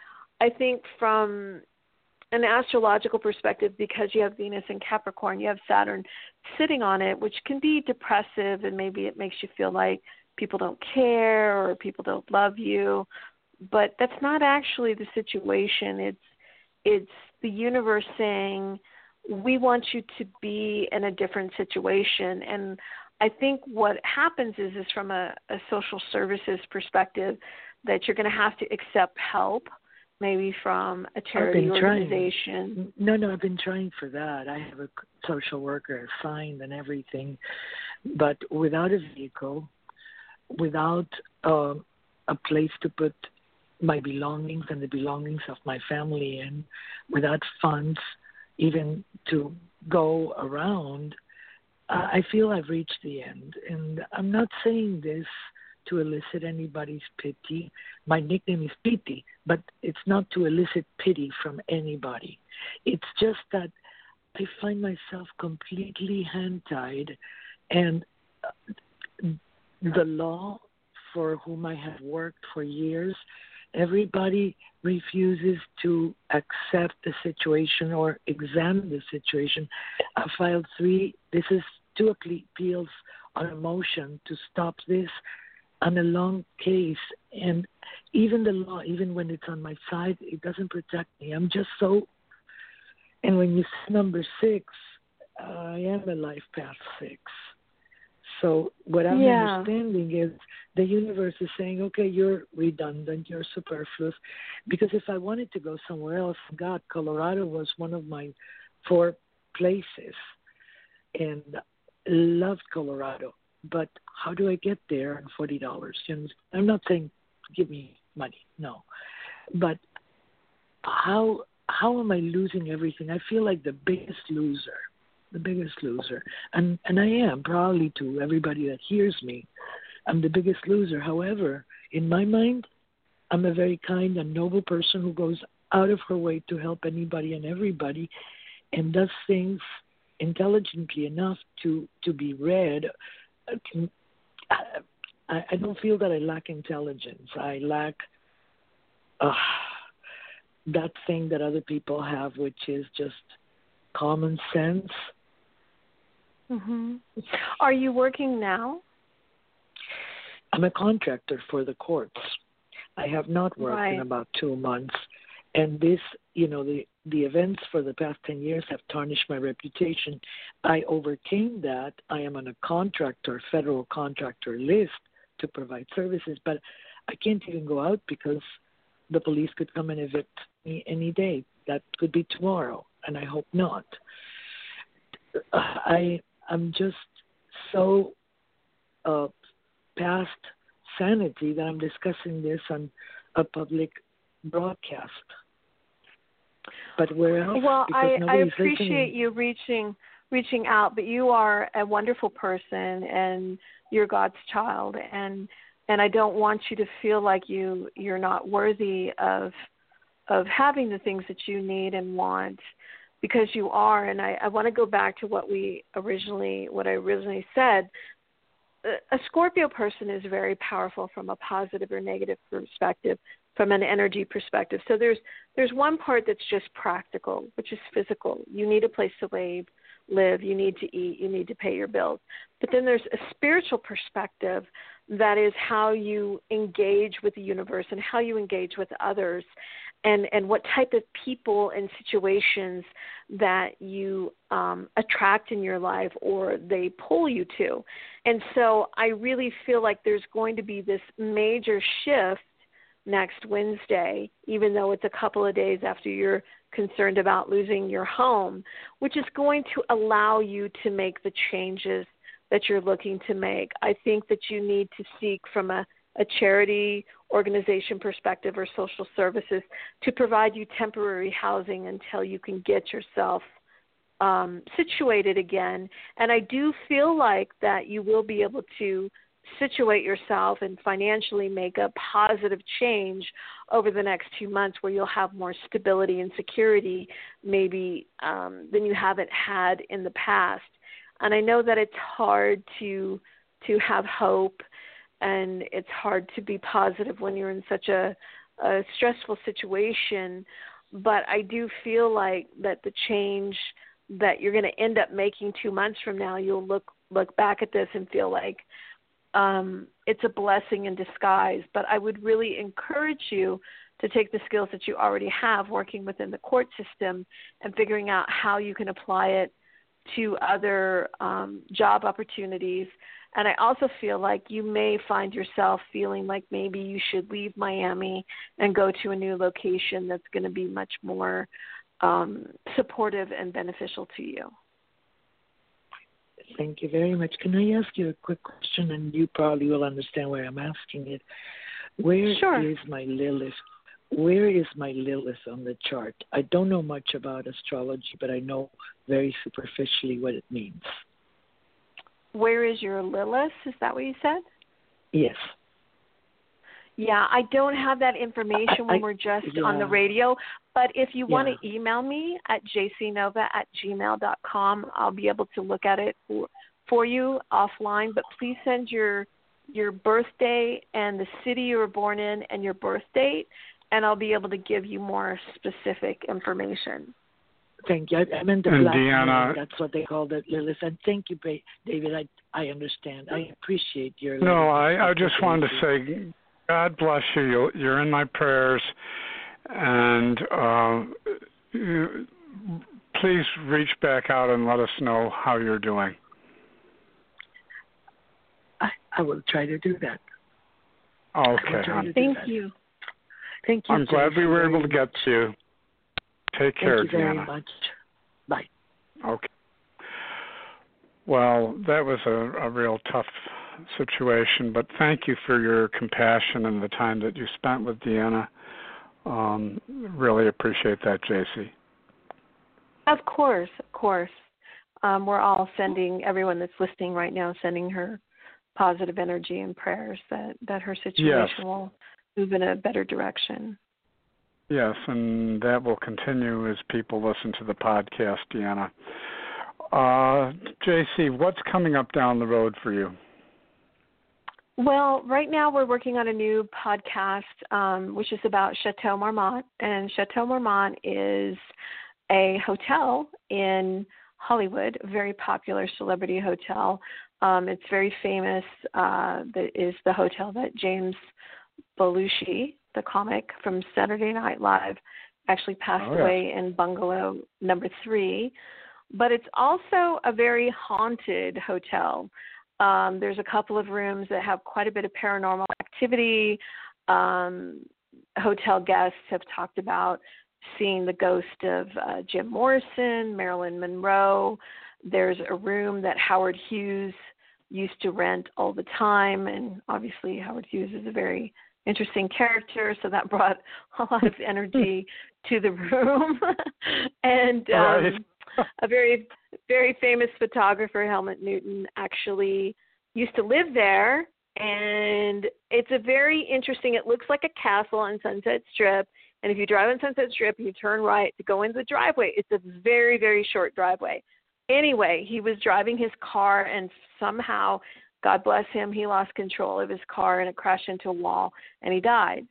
I think from an astrological perspective, because you have Venus in Capricorn, you have Saturn sitting on it, which can be depressive, and maybe it makes you feel like people don't care or people don't love you. But that's not actually the situation. It's it's the universe saying, we want you to be in a different situation. And I think what happens is, is from a, a social services perspective, that you're going to have to accept help, maybe from a charity organization. Trying. No, no, I've been trying for that. I have a social worker assigned and everything. But without a vehicle, without uh, a place to put my belongings and the belongings of my family in, without funds even to go around, uh, I feel I've reached the end. And I'm not saying this to elicit anybody's pity. My nickname is Pity, but it's not to elicit pity from anybody. It's just that I find myself completely hand-tied, and the law for whom I have worked for years, everybody refuses to accept the situation or examine the situation. I filed three, this is two appeals on a motion to stop this on a long case. And even the law, even when it's on my side, it doesn't protect me. I'm just so, and when you see number six, uh, I am a life path six. So what I'm Yeah. understanding is the universe is saying, okay, you're redundant, you're superfluous. Because if I wanted to go somewhere else, God, Colorado was one of my four places, and loved Colorado. but how do I get there on forty dollars? You know, I'm not saying give me money, no. But how how am I losing everything? I feel like the biggest loser, the biggest loser. And, and I am, probably to everybody that hears me, I'm the biggest loser. However, in my mind, I'm a very kind and noble person who goes out of her way to help anybody and everybody and does things intelligently enough to, to be read. I, I don't feel that I lack intelligence. I lack uh, that thing that other people have, which is just common sense. Mm-hmm. Are you working now? I'm a contractor for the courts. I have not worked right. in about two months. And this, you know, the, the events for the past ten years have tarnished my reputation. I overcame that. I am on a contractor, federal contractor list to provide services, but I can't even go out because the police could come and evict me any day. That could be tomorrow, and I hope not. I, I'm just so uh, past sanity that I'm discussing this on a public broadcast. But where else? Well, I, I appreciate listening. you reaching reaching out, but you are a wonderful person and you're God's child, and and I don't want you to feel like you you're not worthy of of having the things that you need and want, because you are. And I, I want to go back to what we originally what I originally said. A Scorpio person is very powerful from a positive or negative perspective, from an energy perspective. So there's there's one part that's just practical, which is physical. You need a place to live, live, you need to eat, you need to pay your bills. But then there's a spiritual perspective that is how you engage with the universe and how you engage with others, and, and what type of people and situations that you um, attract in your life or they pull you to. And so I really feel like there's going to be this major shift next Wednesday, even though it's a couple of days after you're concerned about losing your home, which is going to allow you to make the changes that you're looking to make. I think that you need to seek from a, a charity organization perspective or social services to provide you temporary housing until you can get yourself um, situated again. And I do feel like that you will be able to situate yourself and financially make a positive change over the next two months where you'll have more stability and security maybe um, than you haven't had in the past. And I know that it's hard to to have hope, and it's hard to be positive when you're in such a, a stressful situation, but I do feel like that the change that you're going to end up making two months from now, you'll look look back at this and feel like Um, it's a blessing in disguise. But I would really encourage you to take the skills that you already have working within the court system and figuring out how you can apply it to other um, job opportunities. And I also feel like you may find yourself feeling like maybe you should leave Miami and go to a new location that's going to be much more um, supportive and beneficial to you. Thank you very much. Can I ask you a quick question, and you probably will understand why I'm asking it? Where sure. is my Lilith? Where is my Lilith on the chart? I don't know much about astrology, but I know very superficially what it means. Where is your Lilith? Is that what you said? Yes. Yeah, I don't have that information I, when I, we're just yeah. on the radio. But if you yeah. want to email me at j c nova at gmail dot com, I'll be able to look at it for, for you offline. But please send your your birthday and the city you were born in and your birth date, and I'll be able to give you more specific information. Thank you. I, I meant the and black Deanna, moon. That's what they called it, Lilith. And thank you, David. I I understand. I appreciate your. No, I, I just wanted to say, God bless you. You're in my prayers, and uh, you, please reach back out and let us know how you're doing. I, I will try to do that. Okay. Thank you. Thank you. I'm glad we were able to get to you. Take care, Thank you Deanna. very much. Bye. Okay. Well, that was a, a real tough situation, but thank you for your compassion and the time that you spent with Deanna. Um, really appreciate that, J C. Of course, of course. Um, we're all sending, everyone that's listening right now, sending her positive energy and prayers that, that her situation yes. will move in a better direction. Yes, and that will continue as people listen to the podcast, Deanna. Uh, J C, what's coming up down the road for you? Well, right now we're working on a new podcast, um, which is about Chateau Marmont. And Chateau Marmont is a hotel in Hollywood, a very popular celebrity hotel. Um, it's very famous. Uh, that is the hotel that James Belushi, the comic from Saturday Night Live, actually passed oh, yes. away in bungalow number three. But it's also a very haunted hotel. Um, there's a couple of rooms that have quite a bit of paranormal activity. Um, hotel guests have talked about seeing the ghost of uh, Jim Morrison, Marilyn Monroe. There's a room that Howard Hughes used to rent all the time, and obviously Howard Hughes is a very interesting character, so that brought a lot of energy to the room. and um, right. a very, very famous photographer, Helmut Newton, actually used to live there, and it's a very interesting, it looks like a castle on Sunset Strip, and if you drive on Sunset Strip and you turn right to go into the driveway, it's a very, very short driveway. Anyway, he was driving his car, and somehow, God bless him, he lost control of his car, and it crashed into a wall, and he died.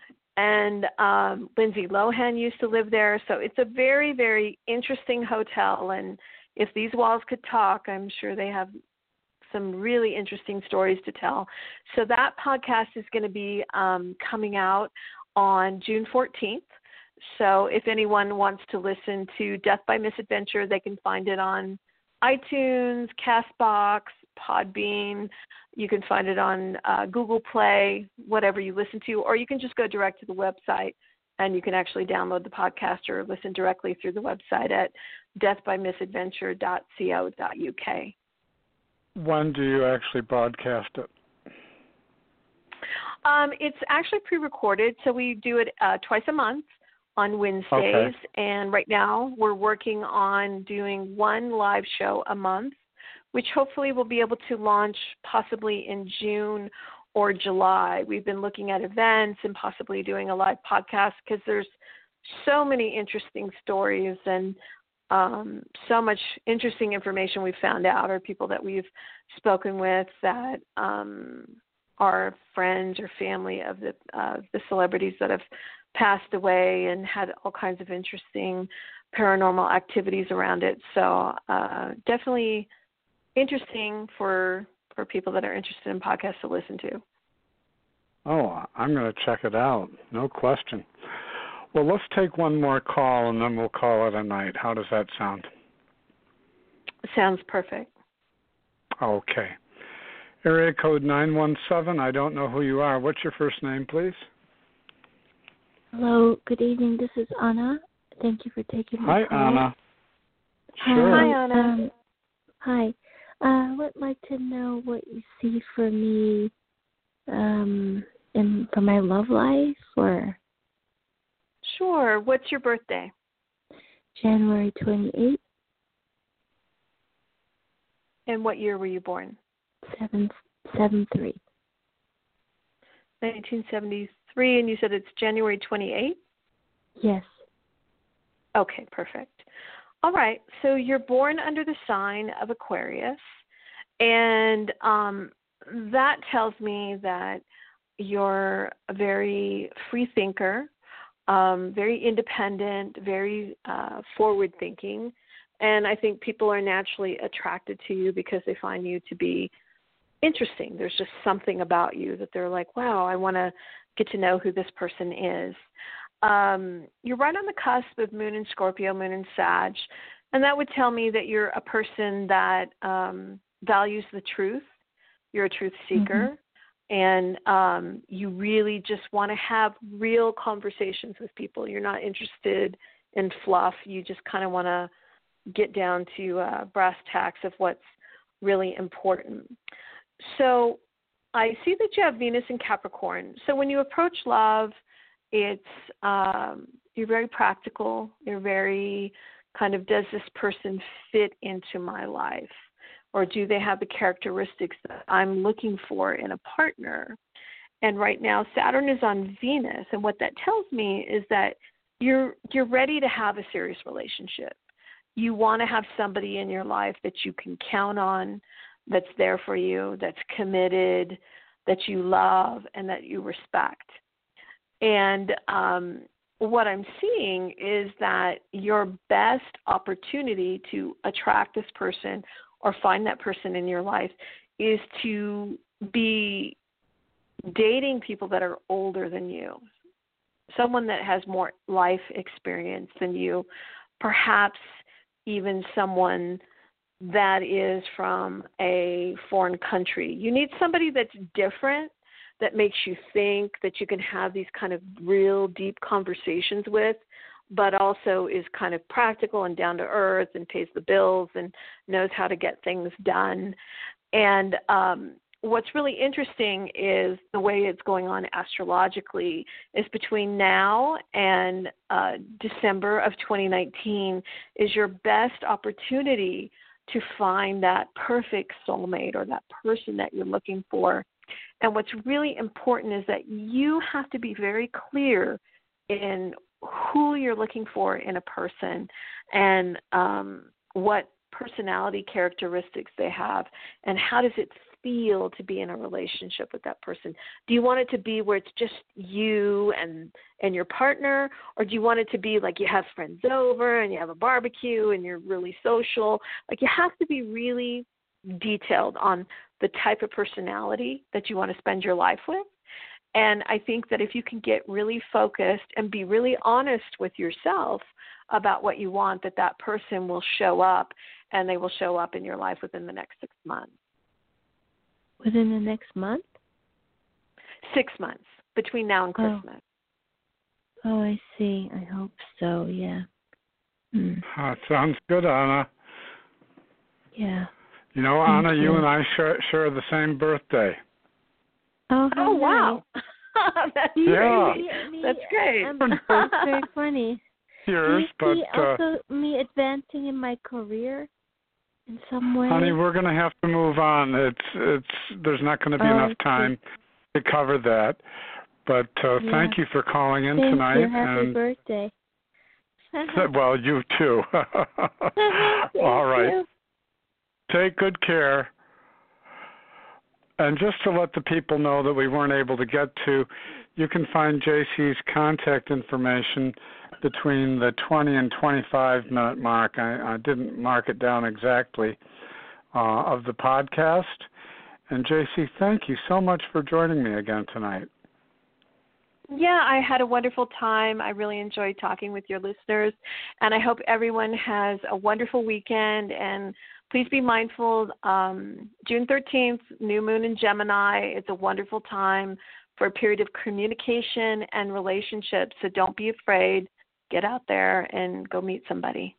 And um, Lindsay Lohan used to live there. So it's a very, very interesting hotel. And if these walls could talk, I'm sure they have some really interesting stories to tell. So that podcast is going to be um, coming out on June fourteenth. So if anyone wants to listen to Death by Misadventure, they can find it on iTunes, CastBox, Podbean. You can find it on uh, Google Play, whatever you listen to, or you can just go direct to the website and you can actually download the podcast or listen directly through the website at death by misadventure dot co dot u k. When do you actually broadcast it? Um, it's actually pre-recorded, so we do it uh, twice a month on Wednesdays, okay. and right now we're working on doing one live show a month, which hopefully we'll be able to launch possibly in June or July. We've been looking at events and possibly doing a live podcast because there's so many interesting stories and um, so much interesting information we've found out, or people that we've spoken with that um, are friends or family of the uh, the celebrities that have passed away and had all kinds of interesting paranormal activities around it. So uh, definitely interesting for for people that are interested in podcasts to listen to. Oh, I'm going to check it out. No question. Well, let's take one more call, and then we'll call it a night. How does that sound? Sounds perfect. Okay. Area code nine one seven. I don't know who you are. What's your first name, please? Hello. Good evening. This is Anna. Thank you for taking my Hi, call. Anna. Sure. Hi, Anna. Um, hi. I would like to know what you see for me um, in for my love life, or Sure. What's your birthday? January twenty-eighth, And what year were you born? seven seven three. nineteen seventy-three, and you said it's January twenty-eighth? Yes. Okay, perfect. All right, so you're born under the sign of Aquarius, and um, that tells me that you're a very free thinker, um, very independent, very uh, forward-thinking, and I think people are naturally attracted to you because they find you to be interesting. There's just something about you that they're like, wow, I want to get to know who this person is. Um, you're right on the cusp of Moon in Scorpio, Moon in Sag, and that would tell me that you're a person that um, values the truth. You're a truth seeker, mm-hmm. and um, you really just want to have real conversations with people. You're not interested in fluff. You just kind of want to get down to uh, brass tacks of what's really important. So I see that you have Venus in Capricorn. So when you approach love, it's um, you're very practical. You're very kind of, does this person fit into my life? Or do they have the characteristics that I'm looking for in a partner? And right now Saturn is on Venus, and what that tells me is that you're you're ready to have a serious relationship. You want to have somebody in your life that you can count on, that's there for you, that's committed, that you love, and that you respect. And um, what I'm seeing is that your best opportunity to attract this person or find that person in your life is to be dating people that are older than you, someone that has more life experience than you, perhaps even someone that is from a foreign country. You need somebody that's different, that makes you think, that you can have these kind of real deep conversations with, but also is kind of practical and down to earth and pays the bills and knows how to get things done. And um, what's really interesting is the way it's going on astrologically is between now and uh, December of twenty nineteen is your best opportunity to find that perfect soulmate or that person that you're looking for. And what's really important is that you have to be very clear in who you're looking for in a person and um, what personality characteristics they have and how does it feel to be in a relationship with that person. Do you want it to be where it's just you and and your partner, or do you want it to be like you have friends over and you have a barbecue and you're really social? Like, you have to be really detailed on the type of personality that you want to spend your life with. And I think that if you can get really focused and be really honest with yourself about what you want, that that person will show up, and they will show up in your life within the next six months. Within the next month? Six months, between now and Christmas. Oh, oh I see. I hope so, yeah. Hmm. That sounds good, Anna. Yeah. You know, Thank Anna, you. you and I share, share the same birthday. Oh, oh wow. That's yeah. great. Me, That's great. Um, that's very funny. Yours, Do you but see also uh, me advancing in my career in some way? Honey, we're going to have to move on. It's it's. There's not going to be oh, enough time to cover that. But uh, yeah. thank you for calling in thank tonight. You. Happy and birthday. Well, you too. All right. You. Take good care. And just to let the people know that we weren't able to get to, you can find J C's contact information between the twenty and twenty-five minute mark. I, I didn't mark it down exactly uh, of the podcast. And J C, thank you so much for joining me again tonight. Yeah, I had a wonderful time. I really enjoyed talking with your listeners, and I hope everyone has a wonderful weekend. And please be mindful, um, June thirteenth, new moon in Gemini. It's a wonderful time for a period of communication and relationships, so don't be afraid. Get out there and go meet somebody.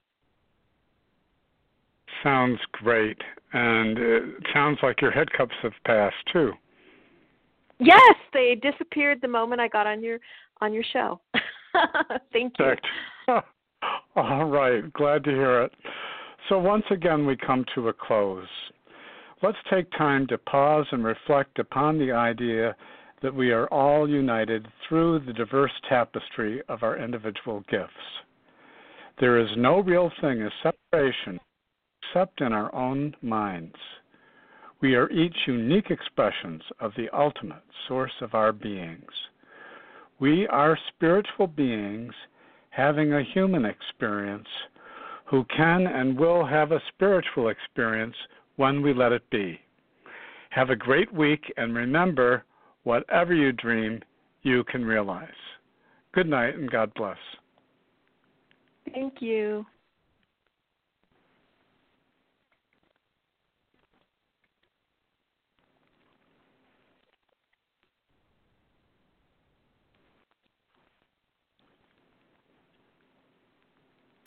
Sounds great. And it sounds like your head cups have passed, too. Yes, they disappeared the moment I got on your on your show. Thank you. All right. Glad to hear it. So once again, we come to a close. Let's take time to pause and reflect upon the idea that we are all united through the diverse tapestry of our individual gifts. There is no real thing as separation except in our own minds. We are each unique expressions of the ultimate source of our beings. We are spiritual beings having a human experience who can and will have a spiritual experience when we let it be. Have a great week, and remember, whatever you dream, you can realize. Good night, and God bless. Thank you.